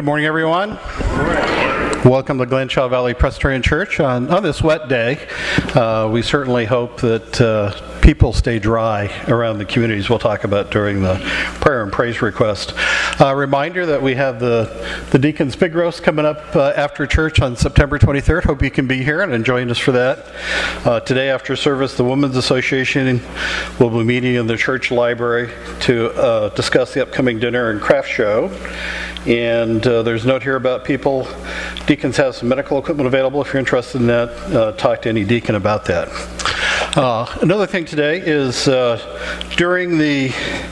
Good morning, everyone. Welcome to Glenshaw Valley Presbyterian Church. On this wet day, we certainly hope that people stay dry around the communities we'll talk about during the prayer and praise request. Reminder that we have the Deacon's Big Roast coming up after church on September 23rd. Hope you can be here and join us for that. Today after service, the Women's Association will be meeting in the church library to discuss the upcoming dinner and craft show. And there's a note here about people. Deacons have some medical equipment available. If you're interested in that, talk to any deacon about that. Another thing today is during the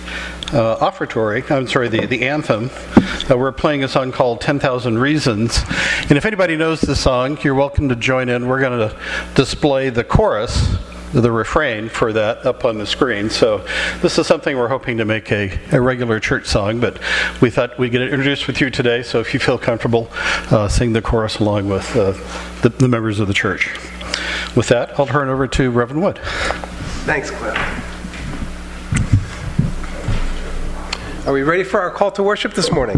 the anthem, we're playing a song called 10,000 Reasons. And if anybody knows the song, you're welcome to join in. We're going to display the chorus, the refrain for that up on the screen. So this is something we're hoping to make a regular church song, but we thought we'd get it introduced with you today, so if you feel comfortable, sing the chorus along with the members of the church. With that, I'll turn it over to Reverend Wood. Thanks, Cliff. Are we ready for our call to worship this morning?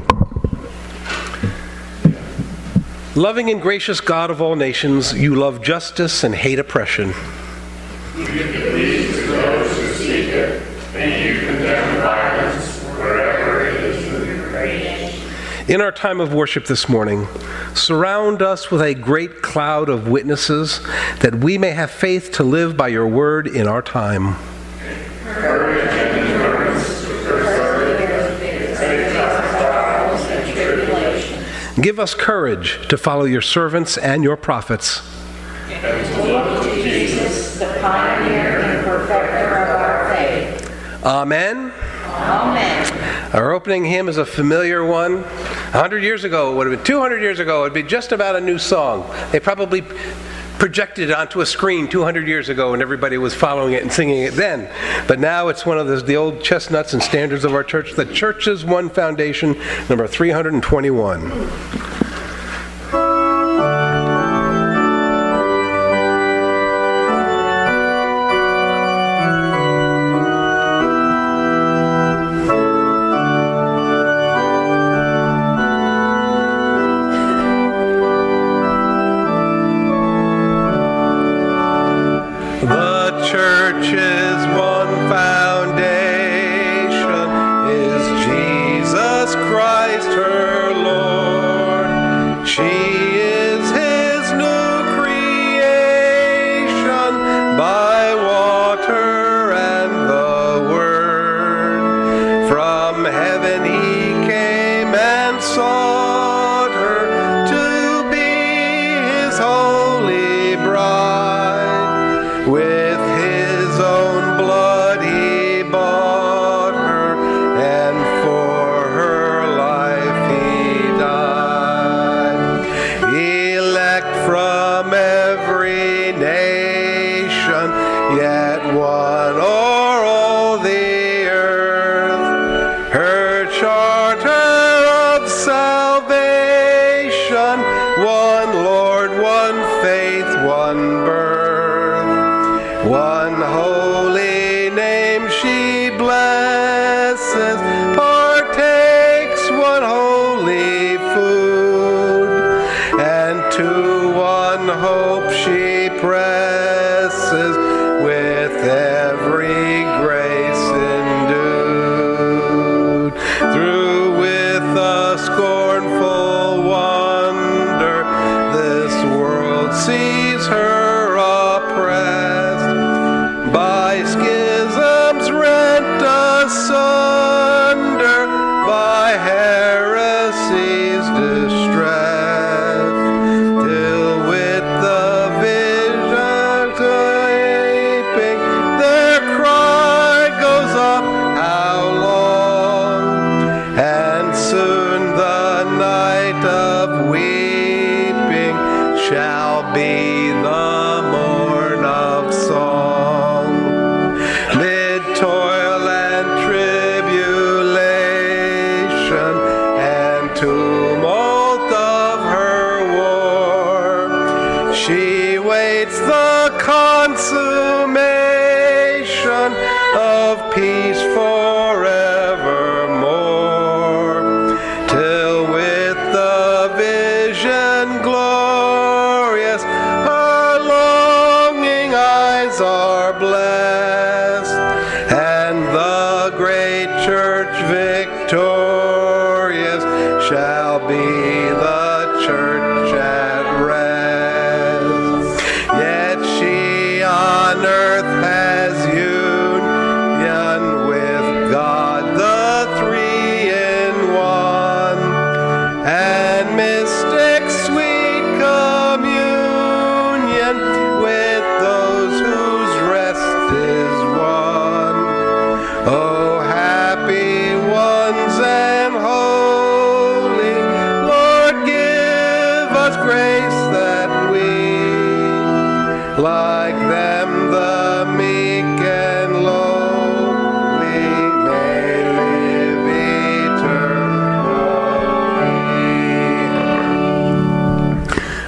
Loving and gracious God of all nations, you love justice and hate oppression. You give peace to those who seek it, and you condemn violence wherever it is encouraged. In our time of worship this morning, surround us with a great cloud of witnesses that we may have faith to live by your word in our time. Courage and endurance to persevere, face trials and tribulation. Give us courage to follow your servants and your prophets. And to look to Jesus, the pioneer and perfecter of our faith. Amen. Amen. Our opening hymn is a familiar one. 100 years ago, it would have been 200 years ago, it would be just about a new song. They probably projected it onto a screen 200 years ago and everybody was following it and singing it then. But now it's one of the old chestnuts and standards of our church, the Church's One Foundation, number 321. Peace forevermore, till with the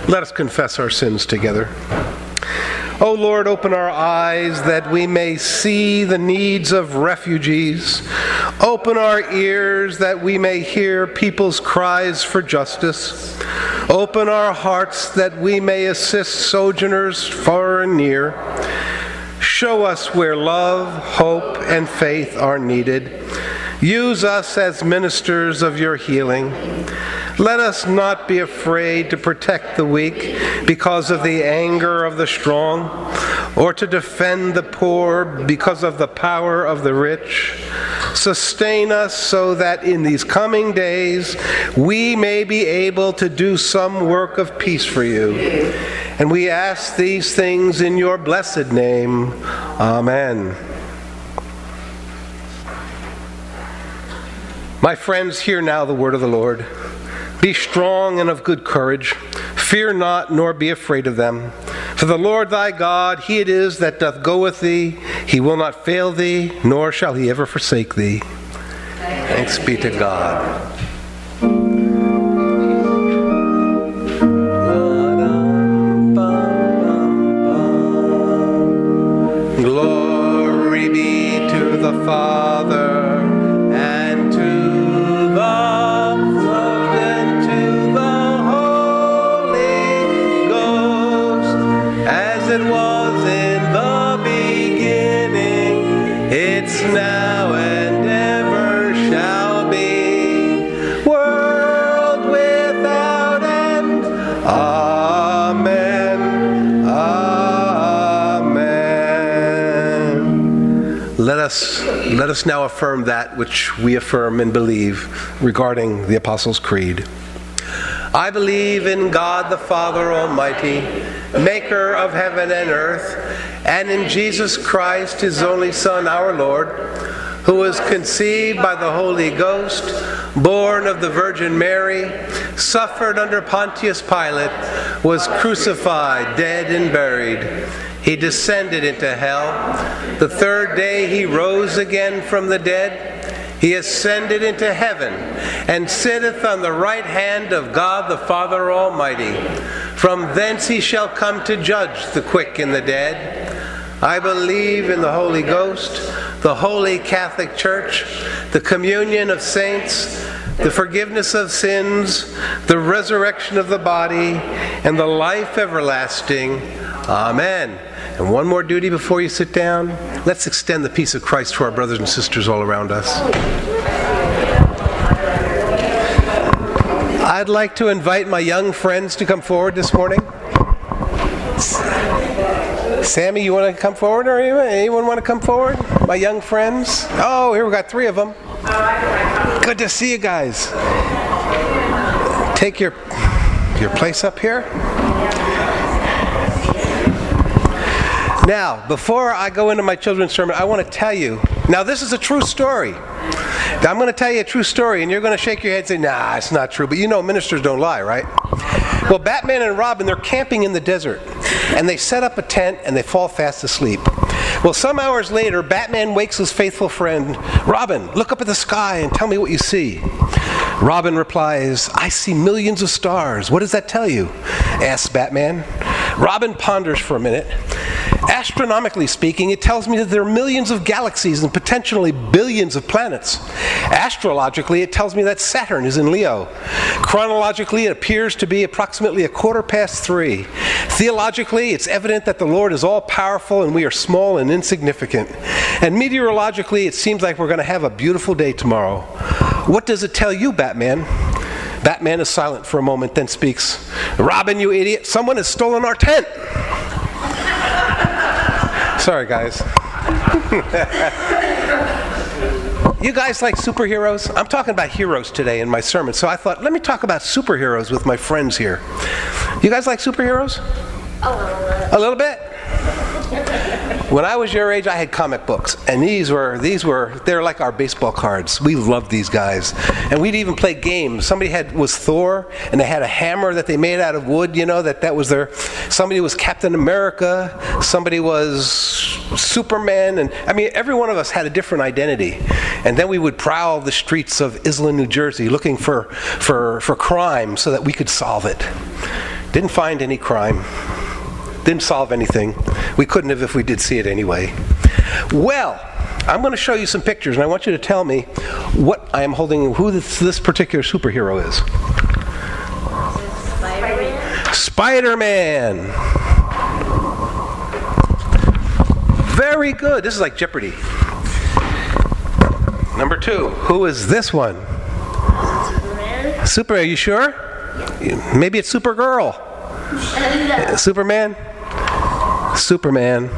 Let us confess our sins together. O Lord, open our eyes that we may see the needs of refugees. Open our ears that we may hear people's cries for justice. Open our hearts that we may assist sojourners far and near. Show us where love, hope, and faith are needed. Use us as ministers of your healing. Let us not be afraid to protect the weak because of the anger of the strong, or to defend the poor because of the power of the rich. Sustain us so that in these coming days we may be able to do some work of peace for you. And we ask these things in your blessed name. Amen. My friends, hear now the word of the Lord. Be strong and of good courage. Fear not, nor be afraid of them. For the Lord thy God, he it is that doth go with thee. He will not fail thee, nor shall he ever forsake thee. Thanks be to God. Glory be to the Father, and to the Son, and to the Holy Ghost, as it was in the beginning, it's now and ever shall be, world without end. Amen. Amen. Let us now affirm that which we affirm and believe regarding the Apostles' Creed. I believe in God the Father Almighty, maker of heaven and earth, and in Jesus Christ, his only Son, our Lord, who was conceived by the Holy Ghost, born of the Virgin Mary, suffered under Pontius Pilate, was crucified, dead, and buried. He descended into hell. The third day he rose again from the dead. He ascended into heaven and sitteth on the right hand of God the Father Almighty. From thence he shall come to judge the quick and the dead. I believe in the Holy Ghost, the Holy Catholic Church, the communion of saints, the forgiveness of sins, the resurrection of the body, and the life everlasting. Amen. And one more duty before you sit down. Let's extend the peace of Christ to our brothers and sisters all around us. I'd like to invite my young friends to come forward this morning. Sammy, you want to come forward, or anyone want to come forward? My young friends? Oh, here we got 3 of them. Good to see you guys. Take your place up here. Now, before I go into my children's sermon, I want to tell you, now this is a true story. Now, I'm going to tell you a true story, and you're going to shake your head and say, nah, it's not true. But you know ministers don't lie, right? Well, Batman and Robin, they're camping in the desert, and they set up a tent, and they fall fast asleep. Well, some hours later, Batman wakes his faithful friend, Robin, look up at the sky and tell me what you see. Robin replies, I see millions of stars. What does that tell you? Asks Batman. Robin ponders for a minute. Astronomically speaking, it tells me that there are millions of galaxies and potentially billions of planets. Astrologically, it tells me that Saturn is in Leo. Chronologically, it appears to be approximately 3:15. Theologically, it's evident that the Lord is all-powerful and we are small and insignificant. And meteorologically, it seems like we're going to have a beautiful day tomorrow. What does it tell you, Batman? Batman is silent for a moment, then speaks. Robin, you idiot, someone has stolen our tent. Sorry, guys. You guys like superheroes? I'm talking about heroes today in my sermon, so I thought, let me talk about superheroes with my friends here. You guys like superheroes? A little bit? When I was your age, I had comic books, and they're like our baseball cards. We loved these guys, and we'd even play games. Somebody was Thor, and they had a hammer that they made out of wood. You know that was their. Somebody was Captain America. Somebody was Superman, and I mean every one of us had a different identity. And then we would prowl the streets of Iselin, New Jersey, looking for crime so that we could solve it. Didn't find any crime. Didn't solve anything. We couldn't have if we did see it anyway. Well, I'm going to show you some pictures, and I want you to tell me what I am holding, who this particular superhero is. Spider-Man. Very good. This is like Jeopardy. Number 2. Who is this one? Superman. Are you sure? Yeah. Maybe it's Supergirl. Superman? Superman.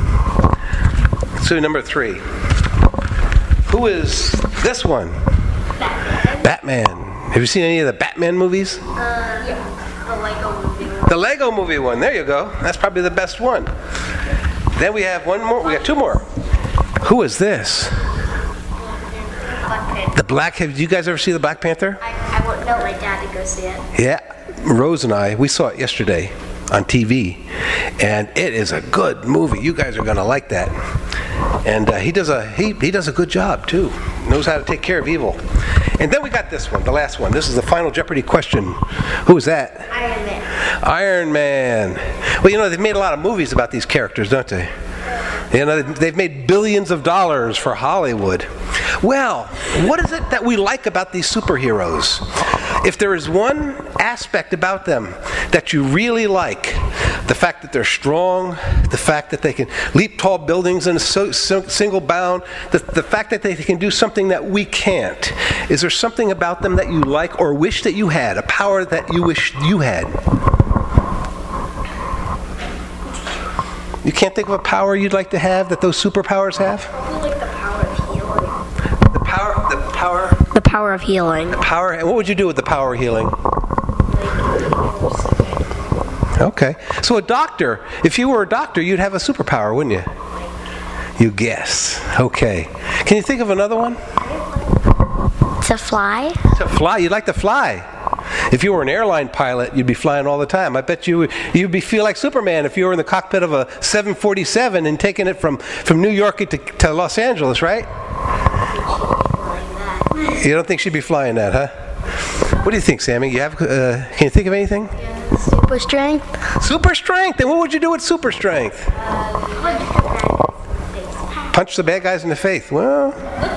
So number 3. Who is this one? Batman. Have you seen any of the Batman movies? Yeah. The Lego movie one. The Lego movie one. There you go. That's probably the best one. Then we have one more. We got 2 more. Who is this? The Black. Have you guys ever see the Black Panther? I won't know. My dad to go see it. Yeah. Rose and I, we saw it yesterday on TV, and it is a good movie. You guys are going to like that. And he does a good job too. Knows how to take care of evil. And then we got this one, the last one. This is the final Jeopardy question. Who is that? Iron Man. Iron Man. Well, you know, they've made a lot of movies about these characters, don't they? You know, they've made billions of dollars for Hollywood. Well, what is it that we like about these superheroes? If there is one aspect about them that you really like, the fact that they're strong, the fact that they can leap tall buildings in a single bound, the fact that they can do something that we can't, is there something about them that you like or wish that you had, a power that you wish you had? You can't think of a power you'd like to have that those superpowers have? I like the power of healing. The power. The power of healing. The power. And what would you do with the power of healing? Okay. So a doctor, if you were a doctor, you'd have a superpower, wouldn't you? You guess. Okay. Can you think of another one? To fly. To fly. You'd like to fly. If you were an airline pilot, you'd be flying all the time. I bet you'd feel like Superman if you were in the cockpit of a 747 and taking it from New York to Los Angeles, right? You don't think she'd be flying that, huh? What do you think, Sammy? Can you think of anything? Yeah, super strength. Super strength. And what would you do with super strength? Punch the bad guys in the face. Well,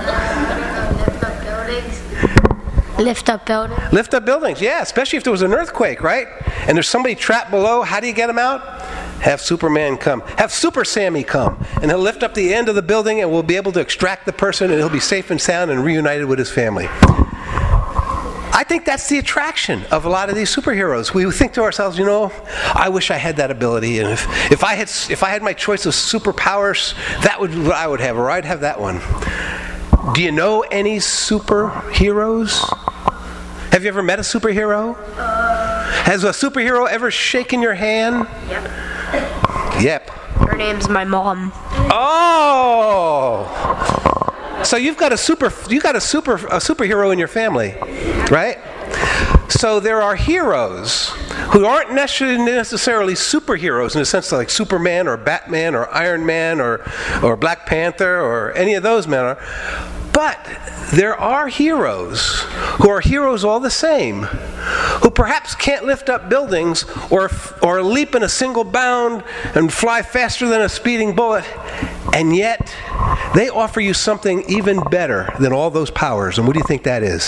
Lift up buildings. Lift up buildings, yeah, especially if there was an earthquake, right? And there's somebody trapped below. How do you get them out? Have Superman come. Have Super Sammy come. And he'll lift up the end of the building and we'll be able to extract the person and he'll be safe and sound and reunited with his family. I think that's the attraction of a lot of these superheroes. We think to ourselves, you know, I wish I had that ability. And if I had my choice of superpowers, that would what I would have, or I'd have that one. Do you know any superheroes? Have you ever met a superhero? Has a superhero ever shaken your hand? Yep. Her name's my mom. Oh! So you've got a superhero in your family, right? So there are heroes who aren't necessarily superheroes in the sense of like Superman or Batman or Iron Man or Black Panther or any of those men are. But there are heroes who are heroes all the same, who perhaps can't lift up buildings or leap in a single bound and fly faster than a speeding bullet, and yet they offer you something even better than all those powers. And what do you think that is?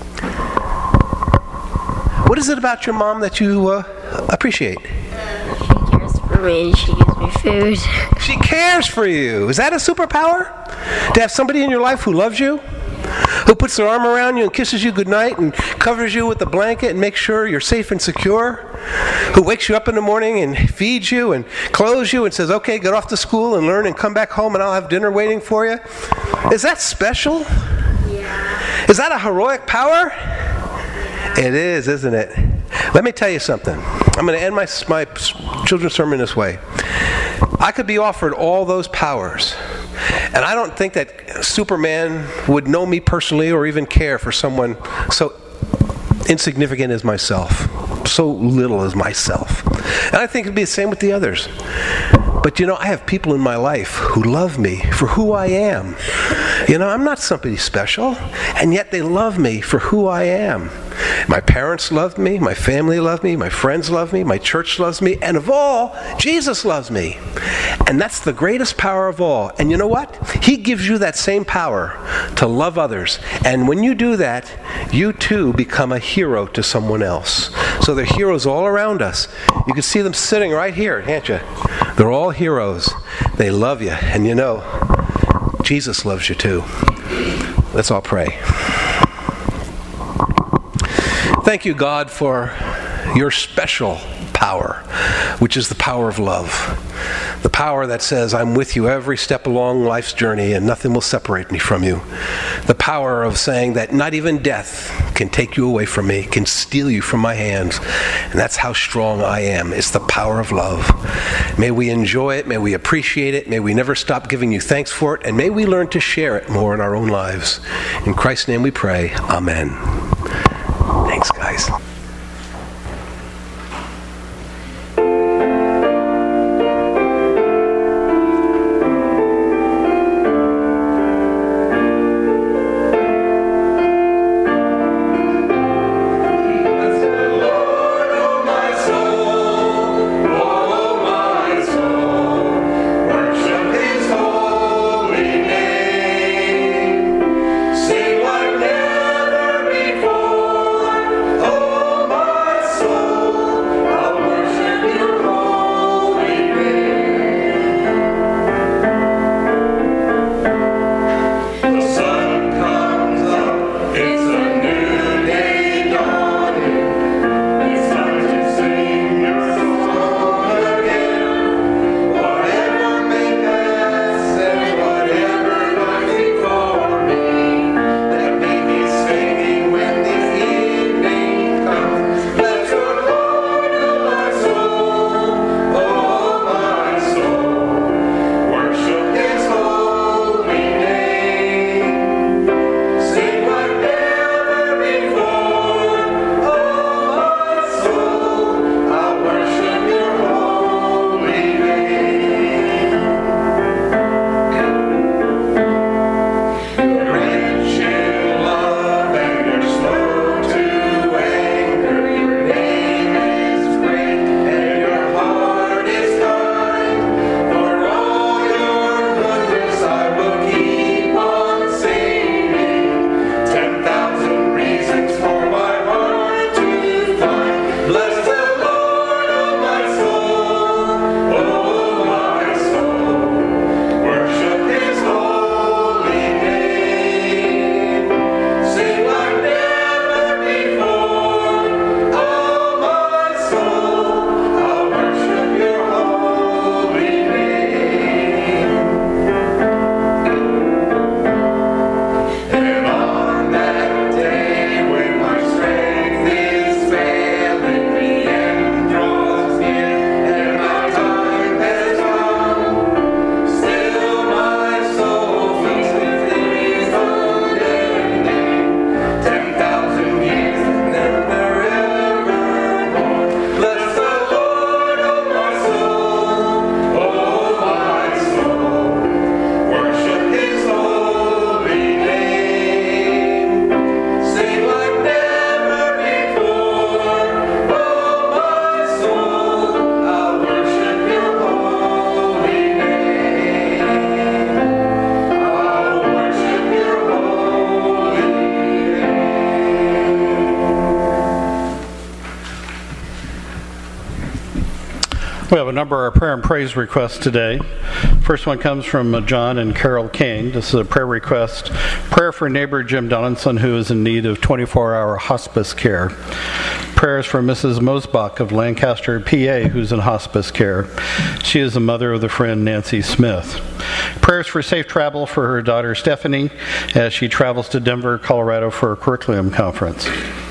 What is it about your mom that you appreciate? She cares for me and she gives me food. She cares for you. Is that a superpower? To have somebody in your life who loves you? Who puts their arm around you and kisses you goodnight and covers you with a blanket and makes sure you're safe and secure? Who wakes you up in the morning and feeds you and clothes you and says, okay, get off to school and learn and come back home and I'll have dinner waiting for you? Is that special? Yeah. Is that a heroic power? It is, isn't it? Let me tell you something. I'm going to end my children's sermon this way. I could be offered all those powers, and I don't think that Superman would know me personally or even care for someone so insignificant as myself, so little as myself. And I think it'd be the same with the others. But you know, I have people in my life who love me for who I am. You know, I'm not somebody special, and yet they love me for who I am. My parents love me, my family love me, my friends love me, my church loves me, and of all, Jesus loves me. And that's the greatest power of all. And you know what? He gives you that same power to love others. And when you do that, you too become a hero to someone else. So there are heroes all around us. You can see them sitting right here, can't you? They're all heroes. They love you. And you know, Jesus loves you too. Let's all pray. Thank you, God, for your special power, which is the power of love. The power that says, I'm with you every step along life's journey and nothing will separate me from you. The power of saying that not even death can take you away from me, can steal you from my hands. And that's how strong I am. It's the power of love. May we enjoy it. May we appreciate it. May we never stop giving you thanks for it. And may we learn to share it more in our own lives. In Christ's name we pray. Amen. Thanks, guys. We have a number of prayer and praise requests today. First one comes from John and Carol Kane. This is a prayer request. Prayer for neighbor Jim Donaldson, who is in need of 24-hour hospice care. Prayers for Mrs. Mosbach of Lancaster, PA, who's in hospice care. She is the mother of the friend Nancy Smith. Prayers for safe travel for her daughter Stephanie as she travels to Denver, Colorado for a curriculum conference.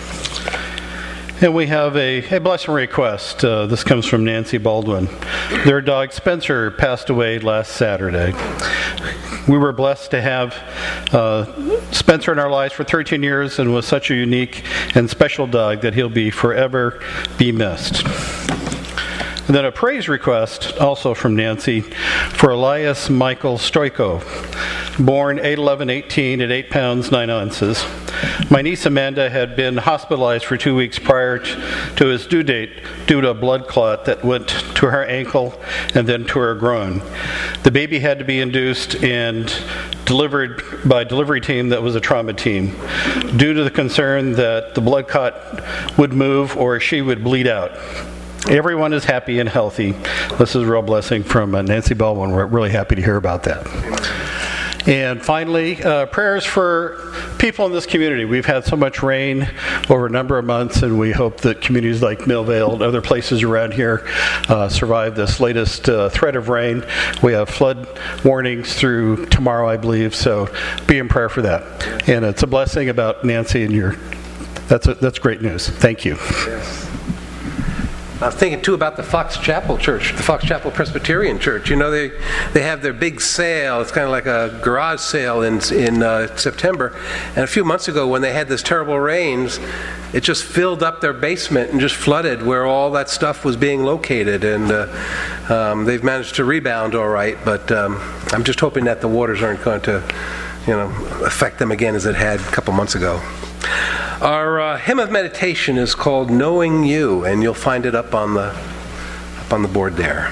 And we have a blessing request. This comes from Nancy Baldwin. Their dog Spencer passed away last Saturday. We were blessed to have Spencer in our lives for 13 years and was such a unique and special dog that he'll be forever be missed. And then a praise request, also from Nancy, for Elias Michael Stoiko, born 8/11/18 at 8 pounds 9 ounces. My niece Amanda had been hospitalized for 2 weeks prior to his due date due to a blood clot that went to her ankle and then to her groin. The baby had to be induced and delivered by a delivery team that was a trauma team due to the concern that the blood clot would move or she would bleed out. Everyone is happy and healthy. This is a real blessing from Nancy Baldwin. We're really happy to hear about that. And finally, prayers for people in this community. We've had so much rain over a number of months, and we hope that communities like Millvale and other places around here survive this latest threat of rain. We have flood warnings through tomorrow, I believe, so be in prayer for that. And it's a blessing about Nancy and that's great news. Thank you. Yes. I was thinking, too, about the Fox Chapel Church, the Fox Chapel Presbyterian Church. You know, they have their big sale. It's kind of like a garage sale in September. And a few months ago, when they had this terrible rains, it just filled up their basement and just flooded where all that stuff was being located. And they've managed to rebound all right. But I'm just hoping that the waters aren't going to, affect them again as it had a couple months ago. Our hymn of meditation is called Knowing You, and you'll find it up on the board there.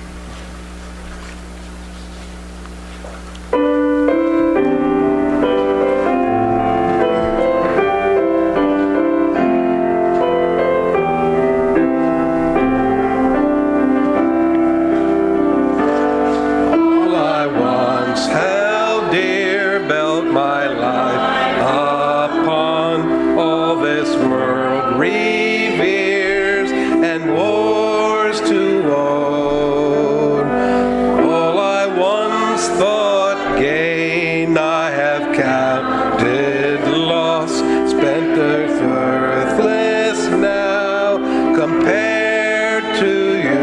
All I once held dear, built my life upon, all this world reveres and wars to own. All I once thought gain, I have counted loss, spent earth worthless now compared to you.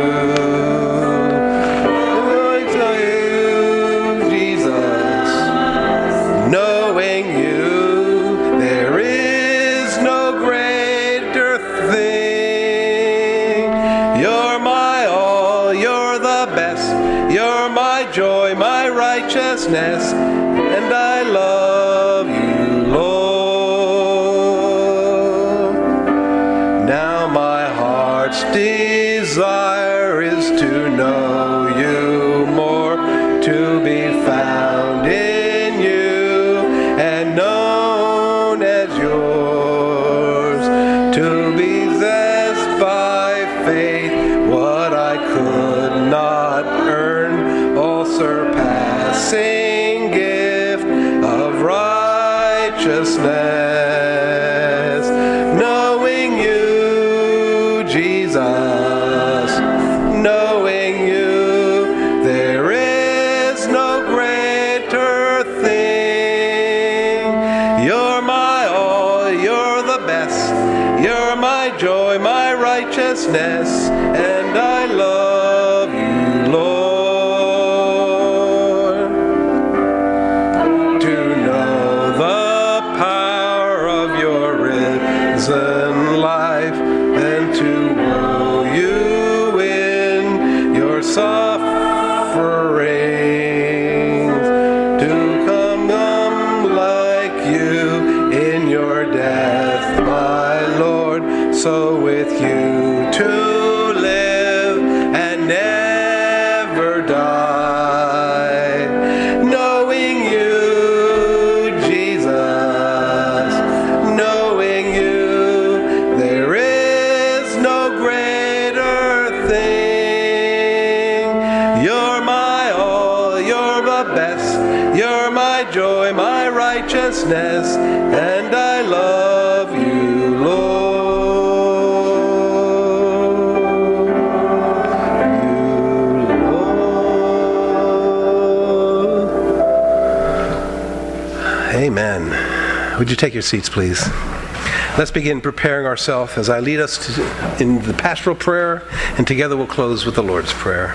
Knowing you, there is no greater thing. You're my all, you're the best, you're my joy, my righteousness, and I love you, Lord. Now my heart's desire is to know you more, to be found in you and known as yours, to be possessed by faith what I could not earn, all surpassing gift of righteousness. Knowing you, Jesus, knowing you, there is no greater thing. You're my all, you're the best, you're my joy, my righteousness, and I love you, Lord. To know the power of your risen life, and to know you in your sufferings, to come like you in your death, my Lord, so with you to live and never die. Knowing you, Jesus, knowing you, there is no greater thing. You're my all, you're the best, you're my joy, my righteousness, and I love you, Lord. Amen. Would you take your seats, please? Let's begin preparing ourselves as I lead us in the pastoral prayer, and together we'll close with the Lord's Prayer.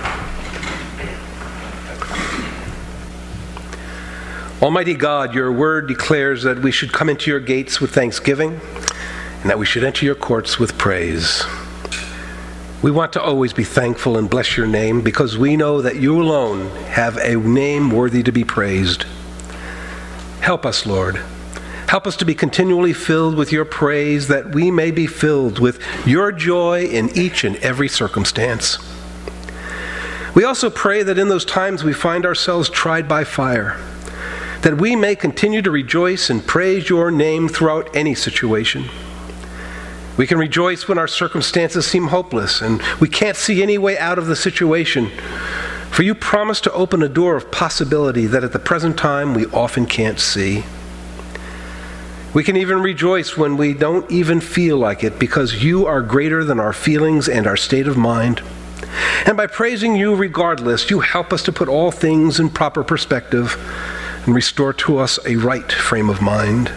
Almighty God, your word declares that we should come into your gates with thanksgiving and that we should enter your courts with praise. We want to always be thankful and bless your name because we know that you alone have a name worthy to be praised. Help us, Lord. Help us to be continually filled with your praise, that we may be filled with your joy in each and every circumstance. We also pray that in those times we find ourselves tried by fire, that we may continue to rejoice and praise your name throughout any situation. We can rejoice when our circumstances seem hopeless and we can't see any way out of the situation, for you promise to open a door of possibility that at the present time we often can't see. We can even rejoice when we don't even feel like it, because you are greater than our feelings and our state of mind. And by praising you regardless, you help us to put all things in proper perspective and restore to us a right frame of mind.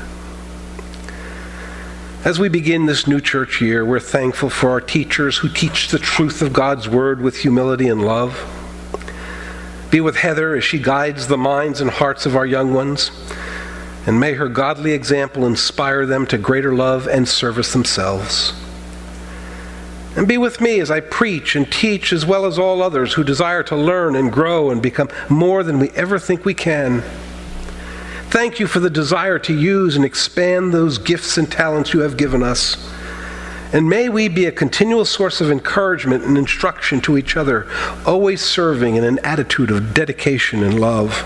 As we begin this new church year, we're thankful for our teachers who teach the truth of God's word with humility and love. Be with Heather as she guides the minds and hearts of our young ones, and may her godly example inspire them to greater love and service themselves. And be with me as I preach and teach, as well as all others who desire to learn and grow and become more than we ever think we can. Thank you for the desire to use and expand those gifts and talents you have given us. And may we be a continual source of encouragement and instruction to each other, always serving in an attitude of dedication and love.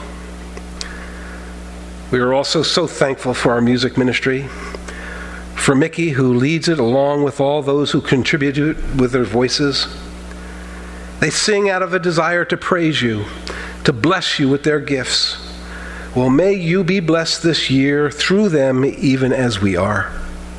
We are also so thankful for our music ministry, for Mickey, who leads it along with all those who contribute to it with their voices. They sing out of a desire to praise you, to bless you with their gifts. Well, may you be blessed this year through them, even as we are.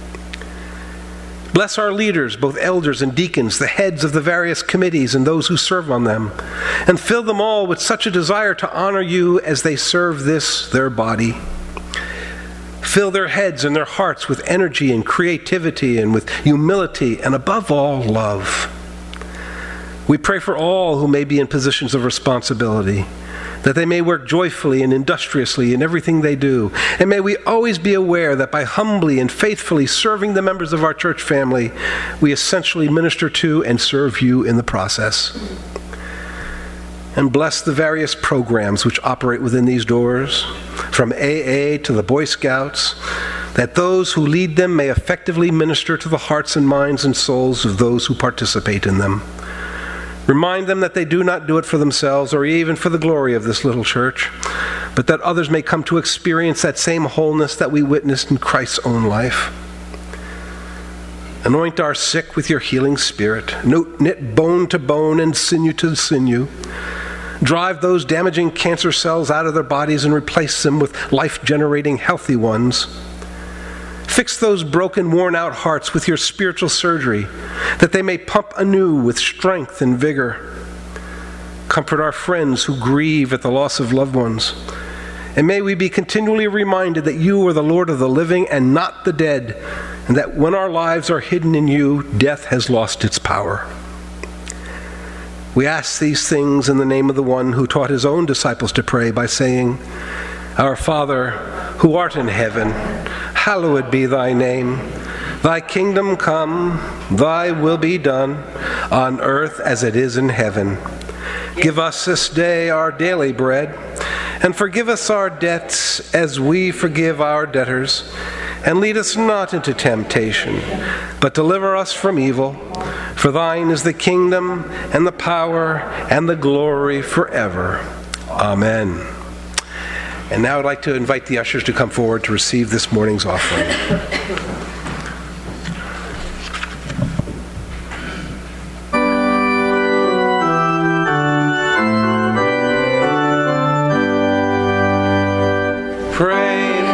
Bless our leaders, both elders and deacons, the heads of the various committees and those who serve on them, and fill them all with such a desire to honor you as they serve this, their body. Fill their heads and their hearts with energy and creativity and with humility and, above all, love. We pray for all who may be in positions of responsibility, that they may work joyfully and industriously in everything they do. And may we always be aware that by humbly and faithfully serving the members of our church family, we essentially minister to and serve you in the process. And bless the various programs which operate within these doors, from AA to the Boy Scouts, that those who lead them may effectively minister to the hearts and minds and souls of those who participate in them. Remind them that they do not do it for themselves or even for the glory of this little church, but that others may come to experience that same wholeness that we witnessed in Christ's own life. Anoint our sick with your healing spirit. Knit bone to bone and sinew to sinew. Drive those damaging cancer cells out of their bodies and replace them with life-generating healthy ones. Fix those broken, worn-out hearts with your spiritual surgery, that they may pump anew with strength and vigor. Comfort our friends who grieve at the loss of loved ones. And may we be continually reminded that you are the Lord of the living and not the dead, and that when our lives are hidden in you, death has lost its power. We ask these things in the name of the one who taught his own disciples to pray by saying, Our Father, who art in heaven, hallowed be thy name. Thy kingdom come, thy will be done, on earth as it is in heaven. Give us this day our daily bread, and forgive us our debts as we forgive our debtors. And lead us not into temptation, but deliver us from evil. For thine is the kingdom, and the power, and the glory forever. Amen. And now I'd like to invite the ushers to come forward to receive this morning's offering. Praise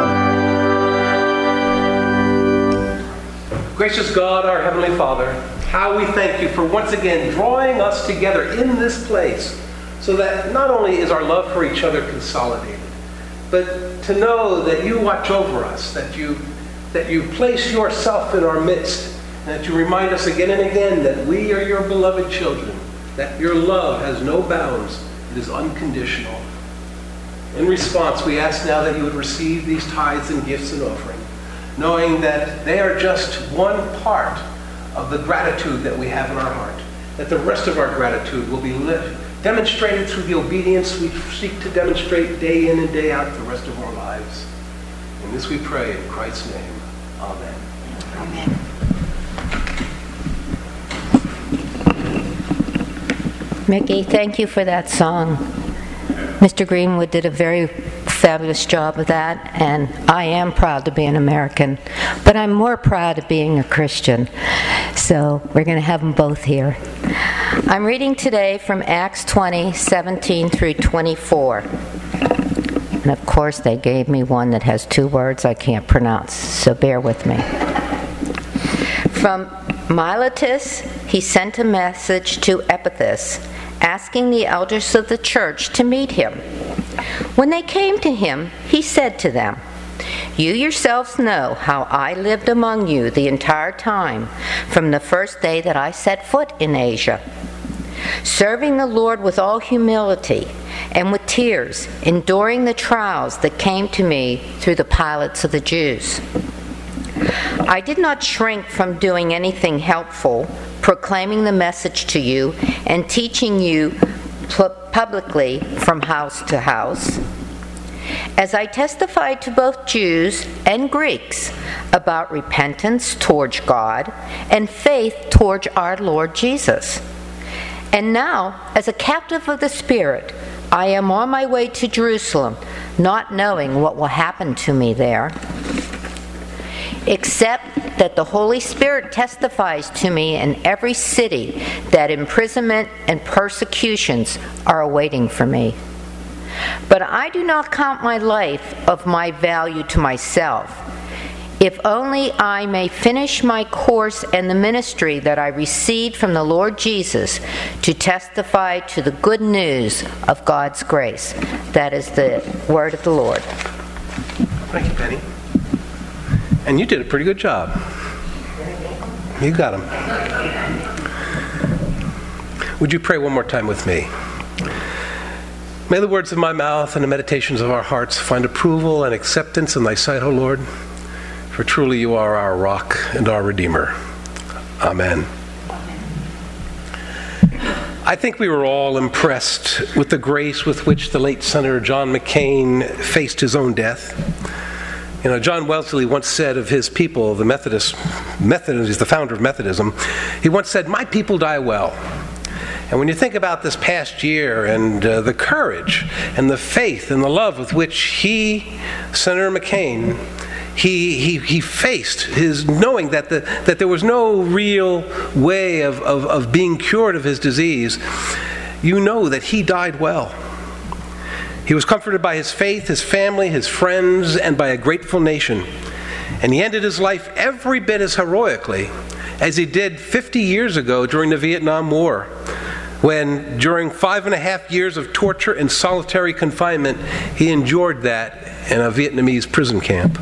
Gracious God, our Heavenly Father, how we thank you for once again drawing us together in this place so that not only is our love for each other consolidated, but to know that you watch over us, that you place yourself in our midst, and that you remind us again and again that we are your beloved children, that your love has no bounds, it is unconditional. In response, we ask now that you would receive these tithes and gifts and offering, knowing that they are just one part of the gratitude that we have in our heart, that the rest of our gratitude will be demonstrated through the obedience we seek to demonstrate day in and day out the rest of our lives. And this we pray in Christ's name. Amen. Amen. Mickey, thank you for that song. Mr. Greenwood did a very fabulous job of that, and I am proud to be an American, but I'm more proud of being a Christian. So we're going to have them both here. I'm reading today from Acts 20:17 through 24. And of course they gave me one that has two words I can't pronounce, so bear with me. From Miletus, he sent a message to Ephesus, asking the elders of the church to meet him. When they came to him, he said to them, "You yourselves know how I lived among you the entire time, from the first day that I set foot in Asia, serving the Lord with all humility and with tears, enduring the trials that came to me through the pilots of the Jews. I did not shrink from doing anything helpful, proclaiming the message to you and teaching you publicly from house to house, as I testified to both Jews and Greeks about repentance towards God and faith towards our Lord Jesus. And now, as a captive of the Spirit, I am on my way to Jerusalem, not knowing what will happen to me there, except that the Holy Spirit testifies to me in every city that imprisonment and persecutions are awaiting for me. But I do not count my life of my value to myself, if only I may finish my course and the ministry that I received from the Lord Jesus to testify to the good news of God's grace." That is the word of the Lord. Thank you, Penny. And you did a pretty good job. You got them. Would you pray one more time with me? May the words of my mouth and the meditations of our hearts find approval and acceptance in thy sight, O Lord, for truly you are our rock and our Redeemer. Amen. I think we were all impressed with the grace with which the late Senator John McCain faced his own death. You know, John Wesley once said of his people, the Methodists, he's the founder of Methodism, he once said, "My people die well." And when you think about this past year and the courage and the faith and the love with which Senator McCain, he faced his knowing that there was no real way of being cured of his disease, you know that he died well. He was comforted by his faith, his family, his friends, and by a grateful nation. And he ended his life every bit as heroically as he did 50 years ago during the Vietnam War, when during 5.5 years of torture and solitary confinement, he endured that in a Vietnamese prison camp.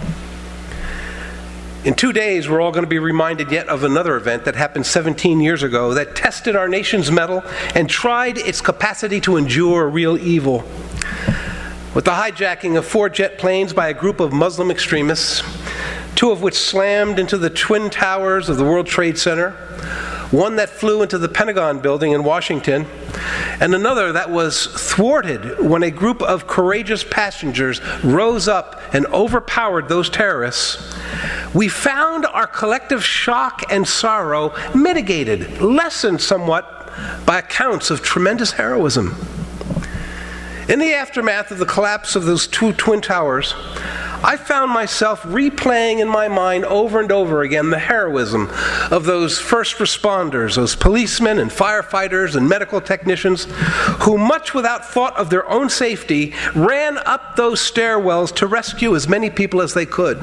In 2 days, we're all going to be reminded yet of another event that happened 17 years ago that tested our nation's mettle and tried its capacity to endure real evil. With the hijacking of 4 jet planes by a group of Muslim extremists, 2 of which slammed into the Twin Towers of the World Trade Center, 1 that flew into the Pentagon building in Washington, and another that was thwarted when a group of courageous passengers rose up and overpowered those terrorists, we found our collective shock and sorrow mitigated, lessened somewhat by accounts of tremendous heroism. In the aftermath of the collapse of those 2 Twin Towers, I found myself replaying in my mind over and over again the heroism of those first responders, those policemen and firefighters and medical technicians who, much without thought of their own safety, ran up those stairwells to rescue as many people as they could.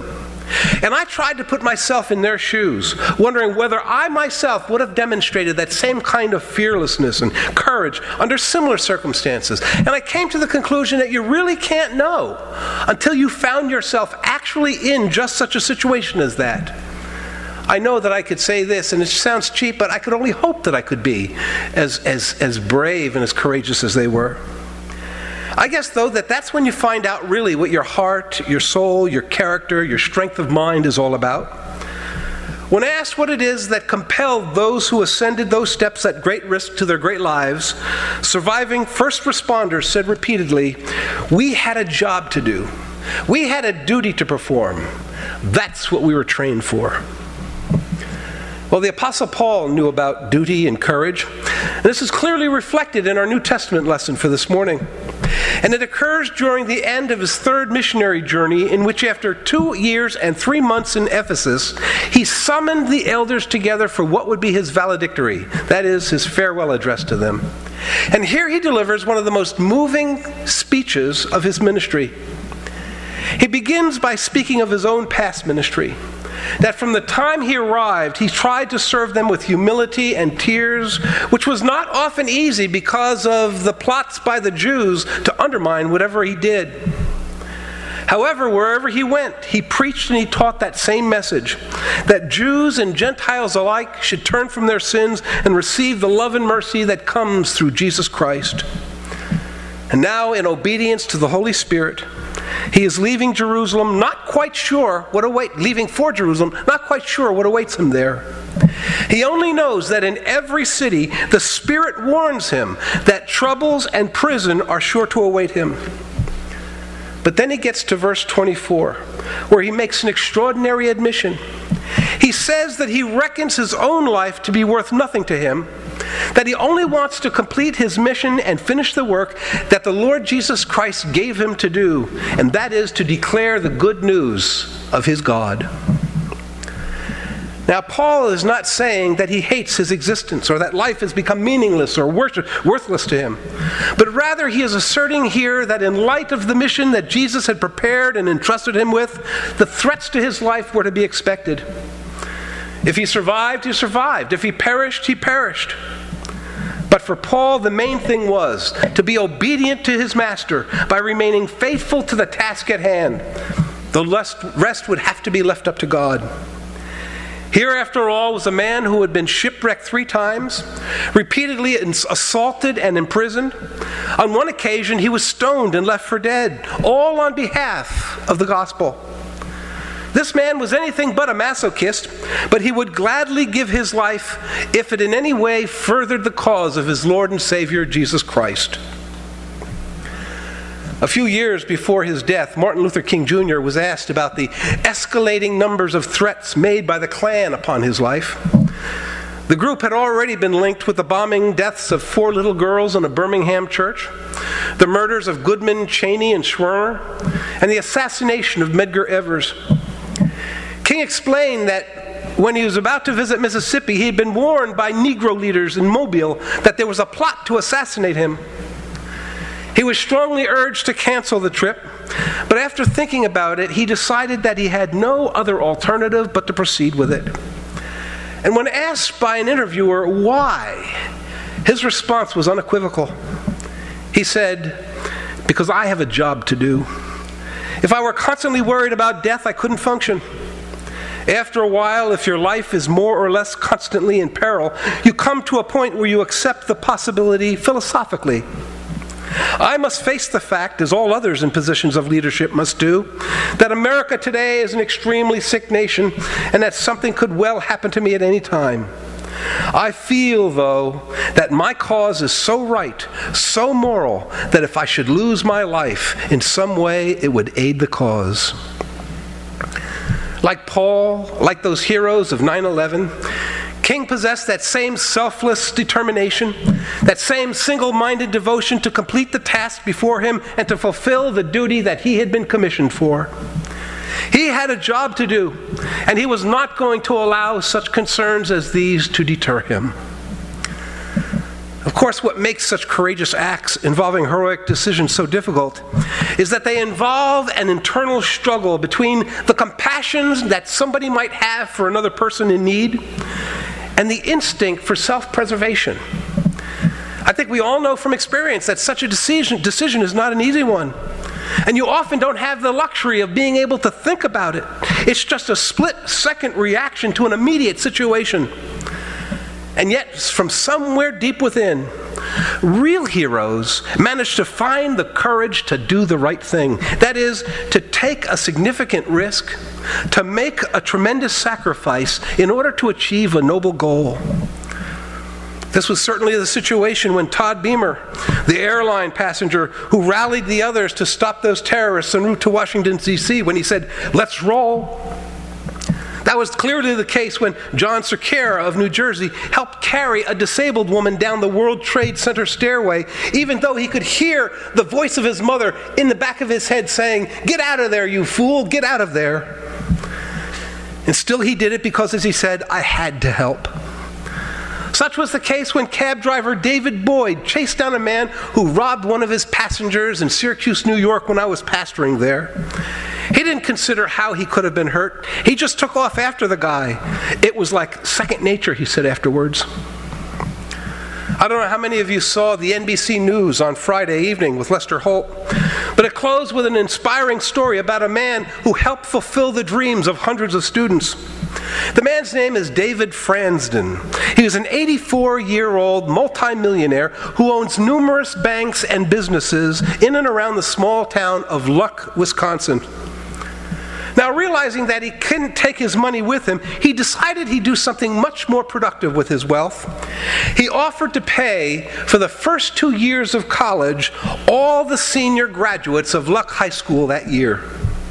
And I tried to put myself in their shoes, wondering whether I myself would have demonstrated that same kind of fearlessness and courage under similar circumstances. And I came to the conclusion that you really can't know until you found yourself actually in just such a situation as that. I know that I could say this, and it sounds cheap, but I could only hope that I could be as brave and as courageous as they were. I guess, though, that's when you find out really what your heart, your soul, your character, your strength of mind is all about. When asked what it is that compelled those who ascended those steps at great risk to their great lives, surviving first responders said repeatedly, "We had a job to do. We had a duty to perform. That's what we were trained for." Well, the Apostle Paul knew about duty and courage. And this is clearly reflected in our New Testament lesson for this morning. And it occurs during the end of his third missionary journey, in which after 2 years and 3 months in Ephesus, he summoned the elders together for what would be his valedictory, that is, his farewell address to them. And here he delivers one of the most moving speeches of his ministry. He begins by speaking of his own past ministry, that from the time he arrived, he tried to serve them with humility and tears, which was not often easy because of the plots by the Jews to undermine whatever he did. However, wherever he went, he preached and he taught that same message, that Jews and Gentiles alike should turn from their sins and receive the love and mercy that comes through Jesus Christ. And now, in obedience to the Holy Spirit, he is leaving Jerusalem, not quite sure what awaits him there. He only knows that in every city, the Spirit warns him that troubles and prison are sure to await him. But then he gets to verse 24, where he makes an extraordinary admission. He says that he reckons his own life to be worth nothing to him, that he only wants to complete his mission and finish the work that the Lord Jesus Christ gave him to do, and that is to declare the good news of his God. Now, Paul is not saying that he hates his existence or that life has become meaningless or worthless to him, but rather he is asserting here that in light of the mission that Jesus had prepared and entrusted him with, the threats to his life were to be expected. If he survived, he survived. If he perished, he perished. But for Paul, the main thing was to be obedient to his master by remaining faithful to the task at hand. The rest would have to be left up to God. Here, after all, was a man who had been shipwrecked 3 times, repeatedly assaulted and imprisoned. On one occasion, he was stoned and left for dead, all on behalf of the gospel. This man was anything but a masochist, but he would gladly give his life if it in any way furthered the cause of his Lord and Savior, Jesus Christ. A few years before his death, Martin Luther King Jr. was asked about the escalating numbers of threats made by the Klan upon his life. The group had already been linked with the bombing deaths of 4 little girls in a Birmingham church, the murders of Goodman, Cheney, and Schwerner, and the assassination of Medgar Evers. King explained that when he was about to visit Mississippi, he had been warned by Negro leaders in Mobile that there was a plot to assassinate him. He was strongly urged to cancel the trip, but after thinking about it, he decided that he had no other alternative but to proceed with it. And when asked by an interviewer why, his response was unequivocal. He said, "Because I have a job to do. If I were constantly worried about death, I couldn't function. After a while, if your life is more or less constantly in peril, you come to a point where you accept the possibility philosophically. I must face the fact, as all others in positions of leadership must do, that America today is an extremely sick nation and that something could well happen to me at any time. I feel, though, that my cause is so right, so moral, that if I should lose my life in some way, it would aid the cause." Like Paul, like those heroes of 9/11, King possessed that same selfless determination, that same single-minded devotion to complete the task before him and to fulfill the duty that he had been commissioned for. He had a job to do, and he was not going to allow such concerns as these to deter him. Of course, what makes such courageous acts involving heroic decisions so difficult is that they involve an internal struggle between the compassions that somebody might have for another person in need and the instinct for self-preservation. I think we all know from experience that such a decision is not an easy one. And you often don't have the luxury of being able to think about it. It's just a split-second reaction to an immediate situation. And yet, from somewhere deep within, real heroes manage to find the courage to do the right thing. That is, to take a significant risk, to make a tremendous sacrifice in order to achieve a noble goal. This was certainly the situation when Todd Beamer, the airline passenger who rallied the others to stop those terrorists en route to Washington, D.C., when he said, "Let's roll." That was clearly the case when John Cerqueira of New Jersey helped carry a disabled woman down the World Trade Center stairway, even though he could hear the voice of his mother in the back of his head saying, "Get out of there, you fool, get out of there." And still he did it because, as he said, "I had to help." Such was the case when cab driver David Boyd chased down a man who robbed one of his passengers in Syracuse, New York, when I was pastoring there. He didn't consider how he could have been hurt. He just took off after the guy. It was like second nature, he said afterwards. I don't know how many of you saw the NBC News on Friday evening with Lester Holt, but it closed with an inspiring story about a man who helped fulfill the dreams of hundreds of students. The man's name is David Fransden. He is an 84-year-old multimillionaire who owns numerous banks and businesses in and around the small town of Luck, Wisconsin. Now, realizing that he couldn't take his money with him, he decided he'd do something much more productive with his wealth. He offered to pay for the first 2 years of college all the senior graduates of Luck High School that year.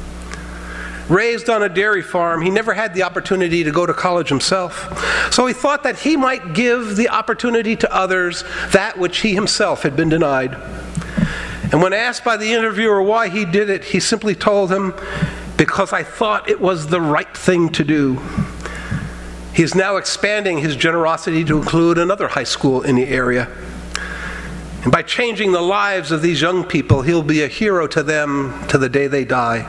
Raised on a dairy farm, he never had the opportunity to go to college himself. So he thought that he might give the opportunity to others that which he himself had been denied. And when asked by the interviewer why he did it, he simply told him, "Because I thought it was the right thing to do." He is now expanding his generosity to include another high school in the area. And by changing the lives of these young people, he'll be a hero to them to the day they die.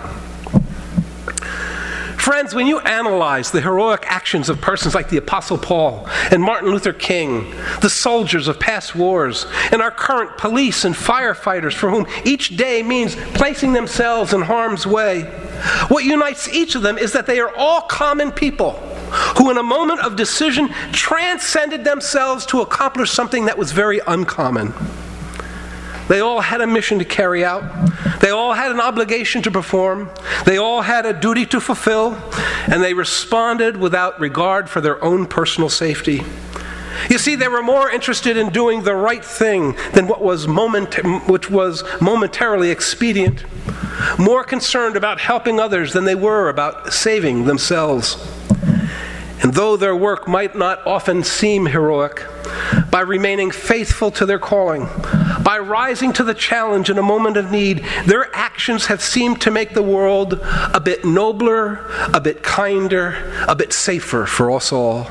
Friends, when you analyze the heroic actions of persons like the Apostle Paul and Martin Luther King, the soldiers of past wars, and our current police and firefighters for whom each day means placing themselves in harm's way, what unites each of them is that they are all common people who in a moment of decision transcended themselves to accomplish something that was very uncommon. They all had a mission to carry out. They all had an obligation to perform. They all had a duty to fulfill. And they responded without regard for their own personal safety. You see, they were more interested in doing the right thing than which was momentarily expedient. More concerned about helping others than they were about saving themselves. And though their work might not often seem heroic, by remaining faithful to their calling, by rising to the challenge in a moment of need, their actions have seemed to make the world a bit nobler, a bit kinder, a bit safer for us all.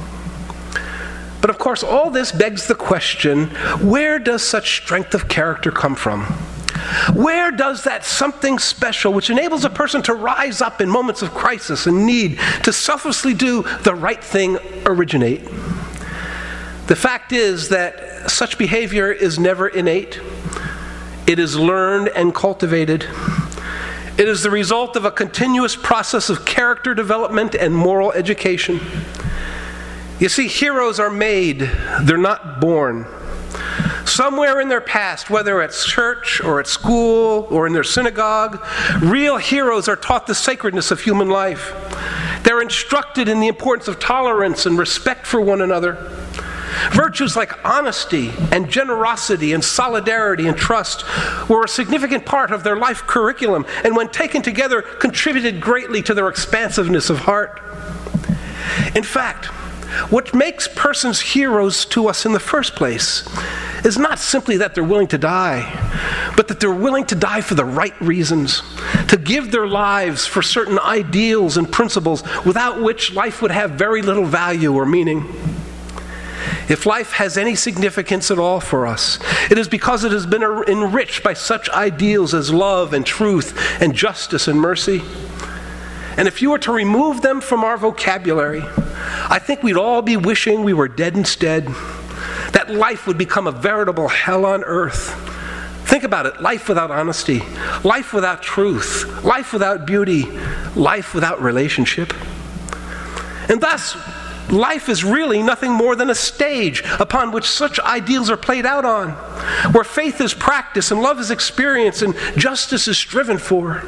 But of course, all this begs the question, where does such strength of character come from? Where does that something special which enables a person to rise up in moments of crisis and need to selflessly do the right thing originate? The fact is that such behavior is never innate. It is learned and cultivated. It is the result of a continuous process of character development and moral education. You see, heroes are made, they're not born. Somewhere in their past, whether at church or at school or in their synagogue, real heroes are taught the sacredness of human life. They're instructed in the importance of tolerance and respect for one another. Virtues like honesty and generosity and solidarity and trust were a significant part of their life curriculum, and when taken together, contributed greatly to their expansiveness of heart. In fact, what makes persons heroes to us in the first place is not simply that they're willing to die, but that they're willing to die for the right reasons, to give their lives for certain ideals and principles without which life would have very little value or meaning. If life has any significance at all for us, it is because it has been enriched by such ideals as love and truth and justice and mercy. And if you were to remove them from our vocabulary, I think we'd all be wishing we were dead instead, that life would become a veritable hell on earth. Think about it, life without honesty, life without truth, life without beauty, life without relationship. And thus, life is really nothing more than a stage upon which such ideals are played out on, where faith is practiced and love is experienced and justice is striven for.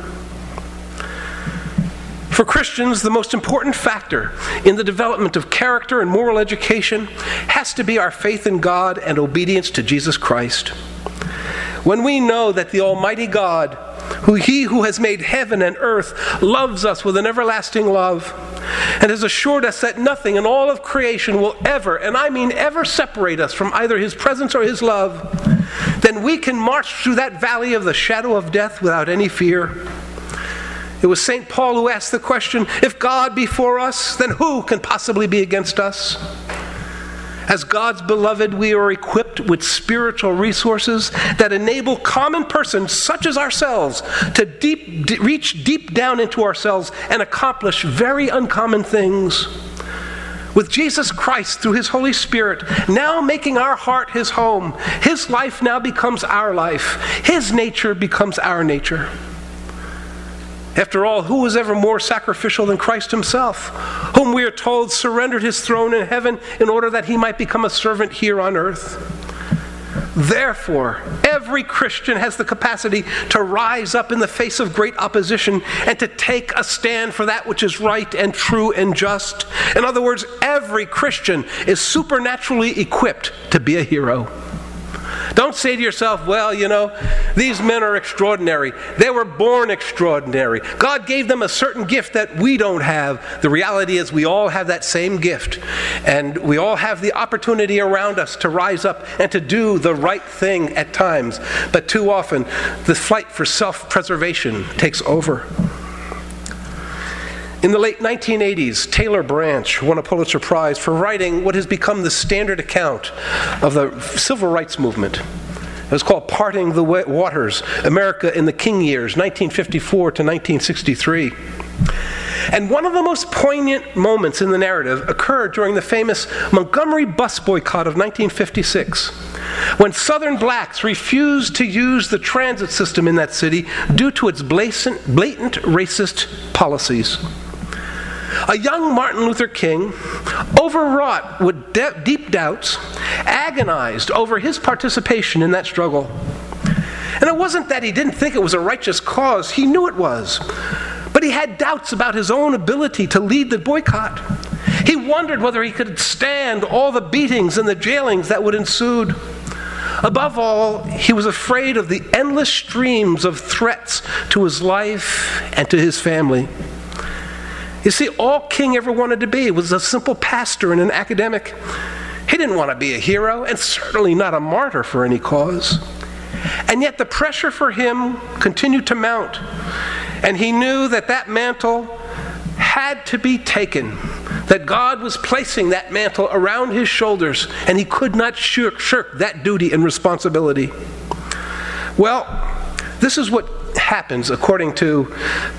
For Christians, the most important factor in the development of character and moral education has to be our faith in God and obedience to Jesus Christ. When we know that the Almighty God, He who has made heaven and earth, loves us with an everlasting love, and has assured us that nothing in all of creation will ever, and I mean ever, separate us from either His presence or His love, then we can march through that valley of the shadow of death without any fear. It was St. Paul who asked the question, if God be for us, then who can possibly be against us? As God's beloved, we are equipped with spiritual resources that enable common persons such as ourselves to reach deep down into ourselves and accomplish very uncommon things. With Jesus Christ, through His Holy Spirit, now making our heart His home, His life now becomes our life. His nature becomes our nature. After all, who was ever more sacrificial than Christ Himself, whom we are told surrendered His throne in heaven in order that He might become a servant here on earth? Therefore, every Christian has the capacity to rise up in the face of great opposition and to take a stand for that which is right and true and just. In other words, every Christian is supernaturally equipped to be a hero. Don't say to yourself, well, these men are extraordinary. They were born extraordinary. God gave them a certain gift that we don't have. The reality is we all have that same gift. And we all have the opportunity around us to rise up and to do the right thing at times. But too often, the fight for self-preservation takes over. In the late 1980s, Taylor Branch won a Pulitzer Prize for writing what has become the standard account of the civil rights movement. It was called Parting the Waters, America in the King Years, 1954 to 1963. And one of the most poignant moments in the narrative occurred during the famous Montgomery bus boycott of 1956, when Southern blacks refused to use the transit system in that city due to its blatant racist policies. A young Martin Luther King, overwrought with deep doubts, agonized over his participation in that struggle. And it wasn't that he didn't think it was a righteous cause. He knew it was. But he had doubts about his own ability to lead the boycott. He wondered whether he could stand all the beatings and the jailings that would ensue. Above all, he was afraid of the endless streams of threats to his life and to his family. You see, all King ever wanted to be was a simple pastor and an academic. He didn't want to be a hero, and certainly not a martyr for any cause. And yet the pressure for him continued to mount, and he knew that that mantle had to be taken, that God was placing that mantle around his shoulders, and he could not shirk that duty and responsibility. Well, this is what happens according to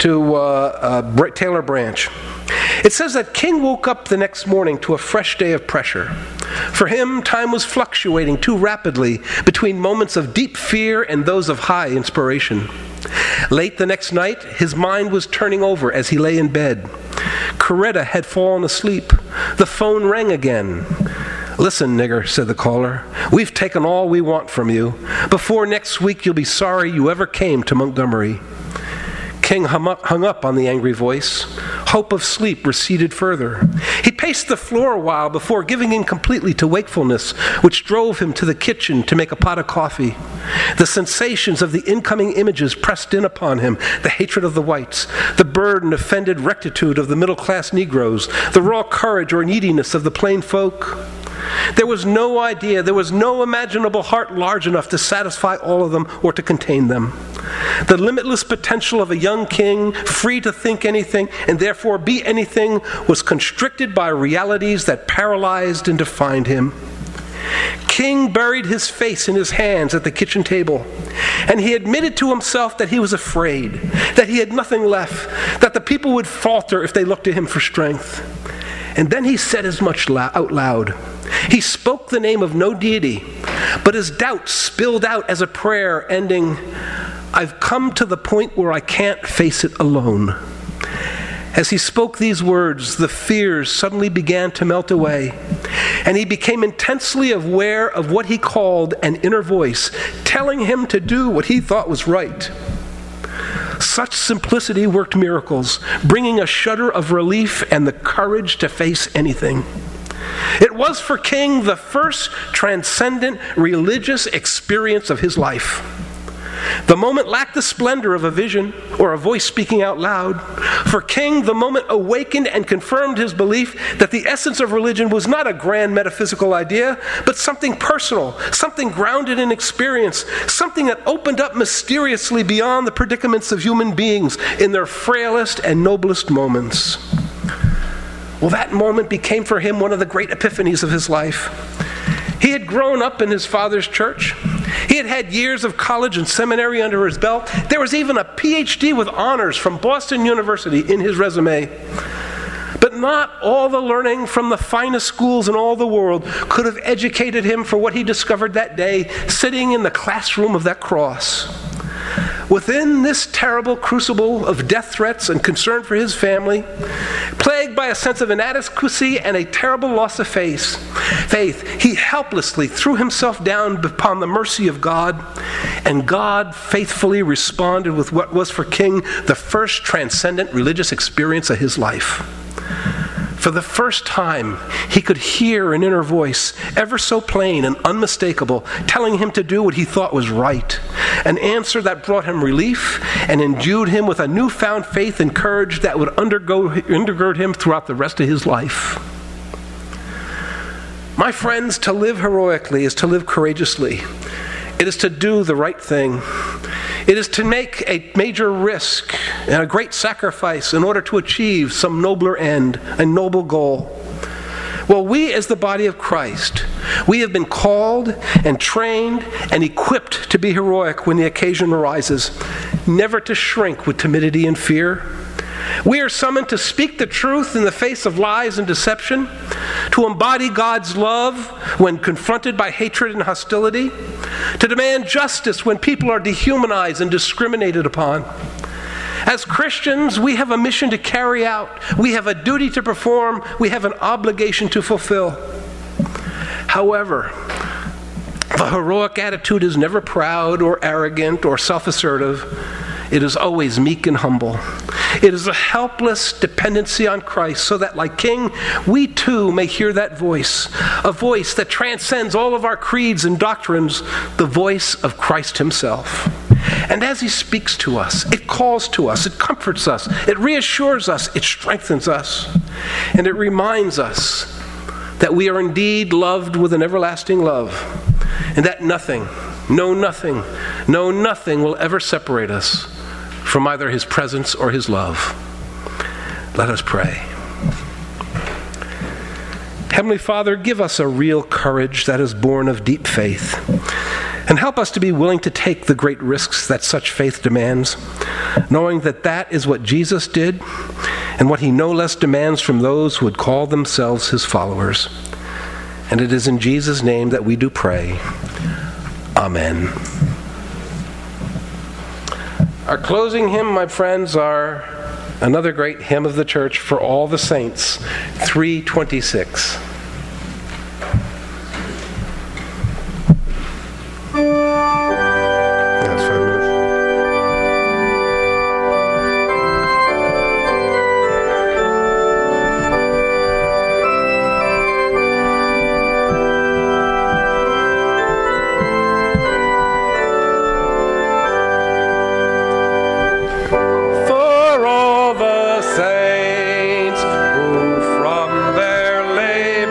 Taylor Branch. It says that King woke up the next morning to a fresh day of pressure. For him, time was fluctuating too rapidly between moments of deep fear and those of high inspiration. Late the next night, his mind was turning over as he lay in bed. Coretta had fallen asleep. The phone rang again. "Listen, nigger," said the caller, "we've taken all we want from you. Before next week, you'll be sorry you ever came to Montgomery." King hung up on the angry voice. Hope of sleep receded further. He paced the floor a while before giving in completely to wakefulness, which drove him to the kitchen to make a pot of coffee. The sensations of the incoming images pressed in upon him: the hatred of the whites, the burdened, offended rectitude of the middle-class Negroes, the raw courage or neediness of the plain folk. There was no idea, there was no imaginable heart large enough to satisfy all of them or to contain them. The limitless potential of a young king, free to think anything and therefore be anything, was constricted by realities that paralyzed and defined him. King buried his face in his hands at the kitchen table, and he admitted to himself that he was afraid, that he had nothing left, that the people would falter if they looked to him for strength. And then he said as much out loud. He spoke the name of no deity, but his doubts spilled out as a prayer ending, "I've come to the point where I can't face it alone." As he spoke these words, the fears suddenly began to melt away, and he became intensely aware of what he called an inner voice, telling him to do what he thought was right. Such simplicity worked miracles, bringing a shudder of relief and the courage to face anything. It was for King the first transcendent religious experience of his life. The moment lacked the splendor of a vision or a voice speaking out loud. For King, the moment awakened and confirmed his belief that the essence of religion was not a grand metaphysical idea, but something personal, something grounded in experience, something that opened up mysteriously beyond the predicaments of human beings in their frailest and noblest moments. Well, that moment became for him one of the great epiphanies of his life. He had grown up in his father's church. He had had years of college and seminary under his belt. There was even a PhD with honors from Boston University in his resume. But not all the learning from the finest schools in all the world could have educated him for what he discovered that day, sitting in the classroom of that cross. Within this terrible crucible of death threats and concern for his family, plagued by a sense of inadequacy and a terrible loss of faith, he helplessly threw himself down upon the mercy of God, and God faithfully responded with what was for King the first transcendent religious experience of his life. For the first time, he could hear an inner voice, ever so plain and unmistakable, telling him to do what he thought was right. An answer that brought him relief and endued him with a newfound faith and courage that would undergird him throughout the rest of his life. My friends, to live heroically is to live courageously. It is to do the right thing. It is to make a major risk and a great sacrifice in order to achieve some nobler end, a noble goal. Well, we as the body of Christ, we have been called and trained and equipped to be heroic when the occasion arises, never to shrink with timidity and fear. We are summoned to speak the truth in the face of lies and deception, to embody God's love when confronted by hatred and hostility, to demand justice when people are dehumanized and discriminated upon. As Christians, we have a mission to carry out. We have a duty to perform. We have an obligation to fulfill. However, the heroic attitude is never proud or arrogant or self-assertive. It is always meek and humble. It is a helpless dependency on Christ so that, like King, we too may hear that voice, a voice that transcends all of our creeds and doctrines, the voice of Christ himself. And as he speaks to us, it calls to us, it comforts us, it reassures us, it strengthens us, and it reminds us that we are indeed loved with an everlasting love, and that nothing will ever separate us from either his presence or his love. Let us pray. Heavenly Father, give us a real courage that is born of deep faith, and help us to be willing to take the great risks that such faith demands, knowing that that is what Jesus did and what he no less demands from those who would call themselves his followers. And it is in Jesus' name that we do pray. Amen. Our closing hymn, my friends, are another great hymn of the church for all the saints, 326. For all the saints who from their labor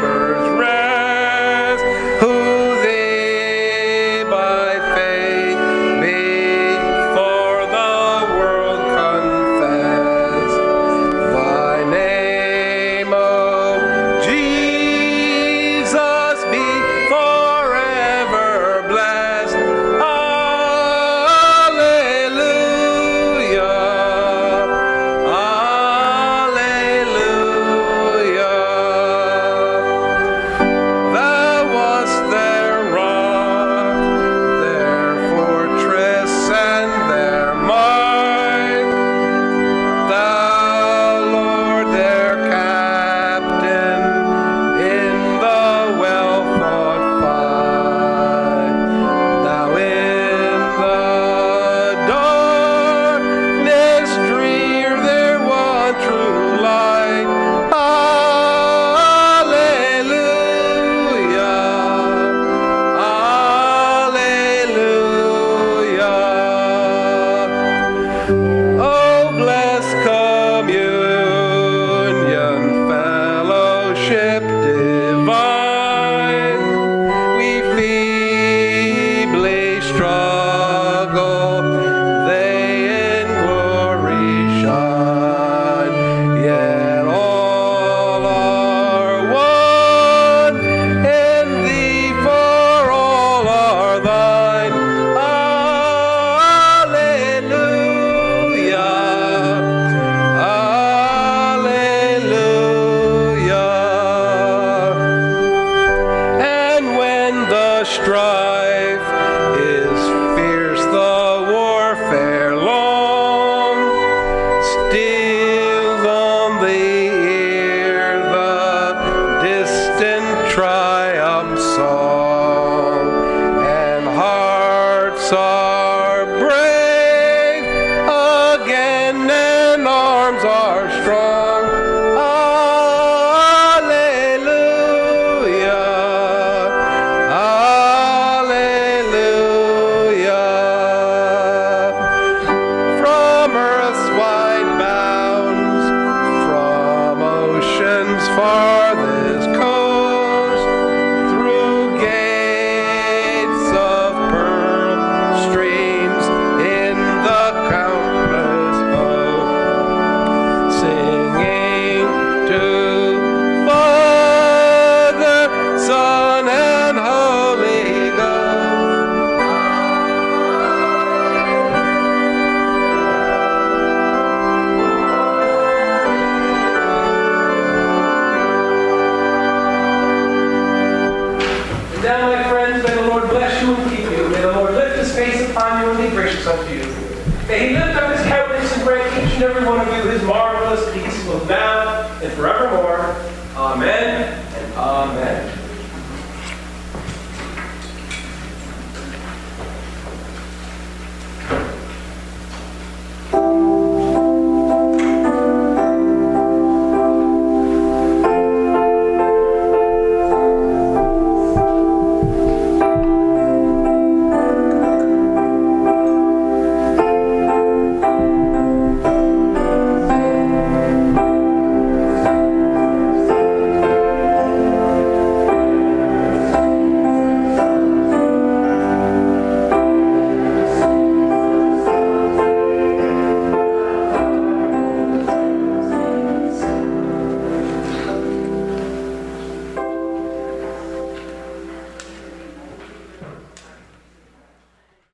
gracious unto you. May he lift up his countenance and grant each and every one of you his marvelous peace, both now and forevermore. Amen and amen.